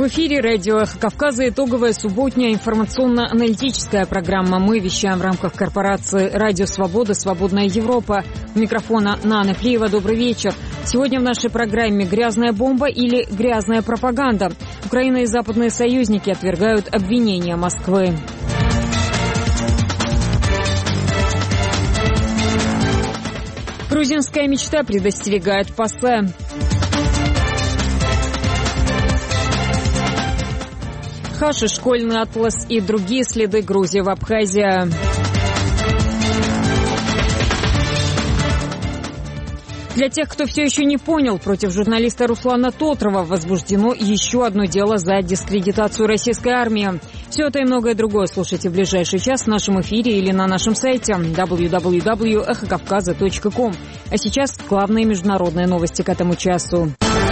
В эфире радио «Эхо Кавказа» итоговая субботняя информационно-аналитическая программа. Мы вещаем в рамках корпорации «Радио Свобода. Свободная Европа». У микрофона Нана Плиева. Добрый вечер. Сегодня в нашей программе «Грязная бомба» или «Грязная пропаганда». Украина и западные союзники отвергают обвинения Москвы. Грузинская мечта предостерегает ПАСЕ. Хаши, школьный атлас и другие следы Грузии в Абхазии. Для тех, кто все еще не понял, против журналиста Руслана Тотрова возбуждено еще одно дело за дискредитацию российской армии. Все это и многое другое слушайте в ближайший час в нашем эфире или на нашем сайте www.эхокавказа.ком. А сейчас главные международные новости к этому часу.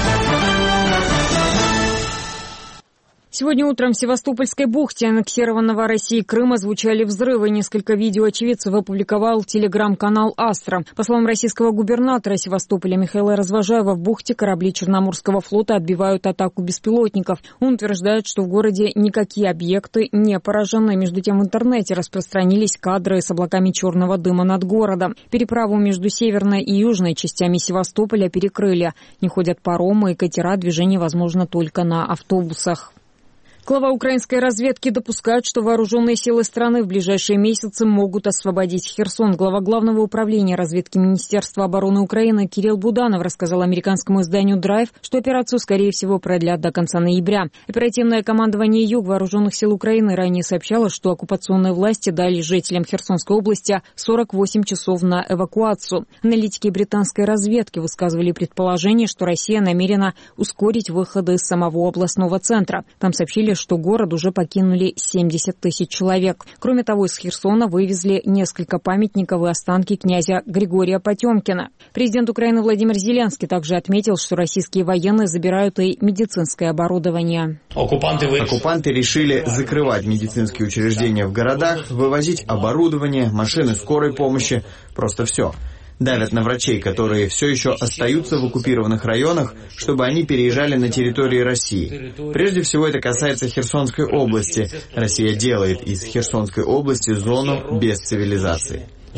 Сегодня утром в Севастопольской бухте аннексированного Россией Крыма звучали взрывы. Несколько видео очевидцев опубликовал телеграм-канал «Астра». По словам российского губернатора Севастополя Михаила Развожаева, в бухте корабли Черноморского флота отбивают атаку беспилотников. Он утверждает, что в городе никакие объекты не поражены. Между тем в интернете распространились кадры с облаками черного дыма над городом. Переправу между северной и южной частями Севастополя перекрыли. Не ходят паромы и катера, движение возможно только на автобусах. Глава украинской разведки допускает, что вооруженные силы страны в ближайшие месяцы могут освободить Херсон. Глава Главного управления разведки Министерства обороны Украины Кирилл Буданов рассказал американскому изданию «Драйв», что операцию, скорее всего, продлят до конца ноября. Оперативное командование Юг вооруженных сил Украины ранее сообщало, что оккупационные власти дали жителям Херсонской области 48 часов на эвакуацию. Аналитики британской разведки высказывали предположение, что Россия намерена ускорить выходы из самого областного центра. Там сообщили, что город уже покинули 70 тысяч человек. Кроме того, из Херсона вывезли несколько памятников и останки князя Григория Потемкина. Президент Украины Владимир Зеленский также отметил, что российские военные забирают и медицинское оборудование. Оккупанты решили закрывать медицинские учреждения в городах, вывозить оборудование, машины скорой помощи, просто все. Давят на врачей, которые все еще остаются в оккупированных районах, чтобы они переезжали на территории России. Прежде всего это касается Херсонской области. Россия делает из Херсонской области зону без цивилизации. В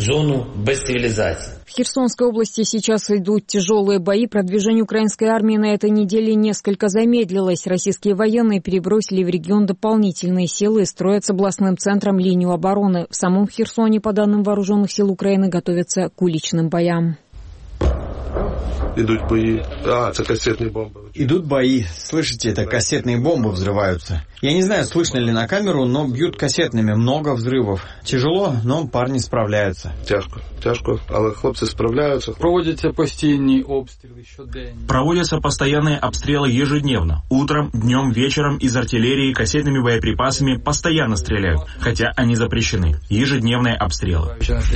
Херсонской области сейчас идут тяжелые бои. Продвижение украинской армии на этой неделе несколько замедлилось. Российские военные перебросили в регион дополнительные силы и строят с областным центром линию обороны. В самом Херсоне, по данным вооруженных сил Украины, готовятся к уличным боям. Идут бои. Это кассетные бомбы. Идут бои. Слышите, это кассетные бомбы взрываются. Я не знаю, слышно ли на камеру, но бьют кассетными. Много взрывов. Тяжело, но парни справляются. Тяжко, але хлопці справляются. Проводятся постоянные обстрелы щоденно. Проводятся постоянные обстрелы ежедневно. Утром, днем, вечером из артиллерии кассетными боеприпасами постоянно стреляют, хотя они запрещены. Ежедневные обстрелы.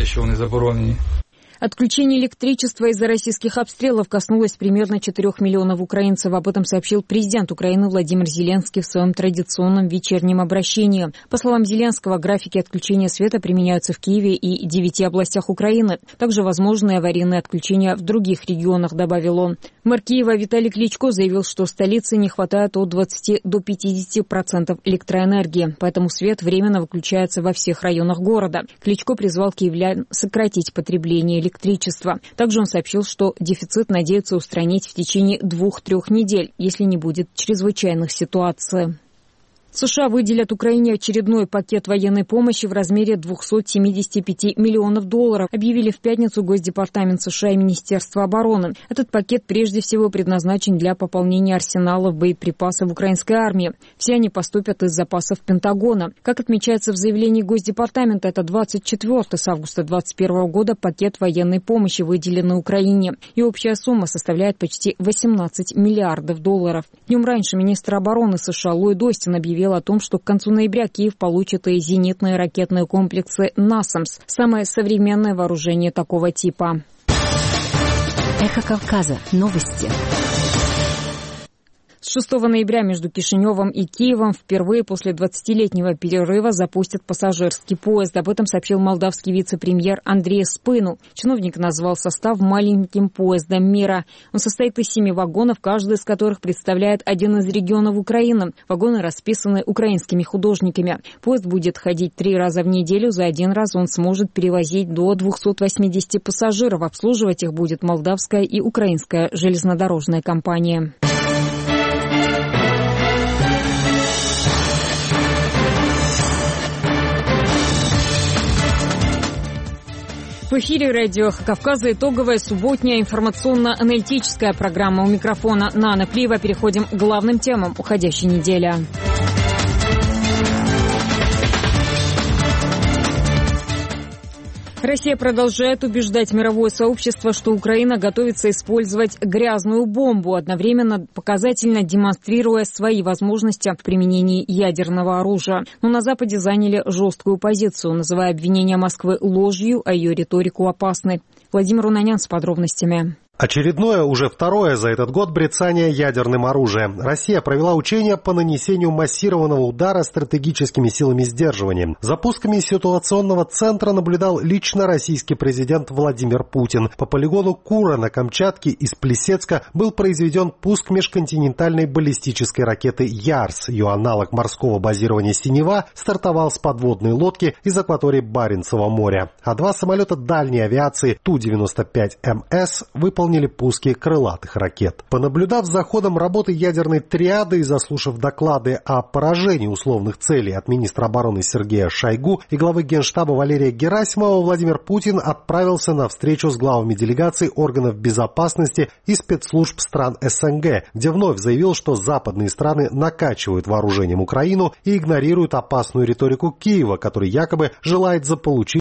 Отключение электричества из-за российских обстрелов коснулось примерно 4 миллионов украинцев. Об этом сообщил президент Украины Владимир Зеленский в своем традиционном вечернем обращении. По словам Зеленского, графики отключения света применяются в Киеве и 9 областях Украины. Также возможны аварийные отключения в других регионах, добавил он. Мэр Киева Виталий Кличко заявил, что в столице не хватает от 20 до 50% электроэнергии, поэтому свет временно выключается во всех районах города. Кличко призвал киевлян сократить потребление электричества. Также он сообщил, что дефицит надеются устранить в течение 2-3 недель, если не будет чрезвычайных ситуаций. США выделят Украине очередной пакет военной помощи в размере $275 миллионов, объявили в пятницу Госдепартамент США и Министерство обороны. Этот пакет прежде всего предназначен для пополнения арсеналов боеприпасов украинской армии. Все они поступят из запасов Пентагона. Как отмечается в заявлении Госдепартамента, это 24-й с августа 2021 года пакет военной помощи, выделенный Украине. И общая сумма составляет почти $18 миллиардов. Днем раньше министр обороны США Ллойд Остин объявил о том, что к концу ноября Киев получит и зенитные ракетные комплексы «Насамс» – самое современное вооружение такого типа. Эхо Кавказа. Новости. С 6 ноября между Кишиневом и Киевом впервые после 20-летнего перерыва запустят пассажирский поезд. Об этом сообщил молдавский вице-премьер Андрей Спыну. Чиновник назвал состав маленьким поездом мира. Он состоит из 7 вагонов, каждый из которых представляет один из регионов Украины. Вагоны расписаны украинскими художниками. Поезд будет ходить 3 раза в неделю. За один раз он сможет перевозить до 280 пассажиров. Обслуживать их будет молдавская и украинская железнодорожная компания. В эфире радио «Эхо Кавказа» итоговая субботняя информационно-аналитическая программа. У микрофона Нана Плиева. Переходим к главным темам уходящей недели. Россия продолжает убеждать мировое сообщество, что Украина готовится использовать грязную бомбу, одновременно показательно демонстрируя свои возможности в применении ядерного оружия. Но на Западе заняли жесткую позицию, называя обвинения Москвы ложью, а ее риторику опасной. Владимир Унанян с подробностями. Очередное, уже второе за этот год брецание ядерным оружием. Россия провела учения по нанесению массированного удара стратегическими силами сдерживания. За пусками ситуационного центра наблюдал лично российский президент Владимир Путин. По полигону Кура на Камчатке из Плесецка был произведен пуск межконтинентальной баллистической ракеты «Ярс». Ее аналог морского базирования «Синева» стартовал с подводной лодки из акватории Баренцева моря. А 2 самолета дальней авиации Ту-95МС выполнили пуски крылатых ракет. Понаблюдав за ходом работы ядерной триады и заслушав доклады о поражении условных целей от министра обороны Сергея Шойгу и главы Генштаба Валерия Герасимова, Владимир Путин отправился на встречу с главами делегаций органов безопасности и спецслужб стран СНГ, где вновь заявил, что западные страны накачивают вооружением Украину и игнорируют опасную риторику Киева, который якобы желает заполучить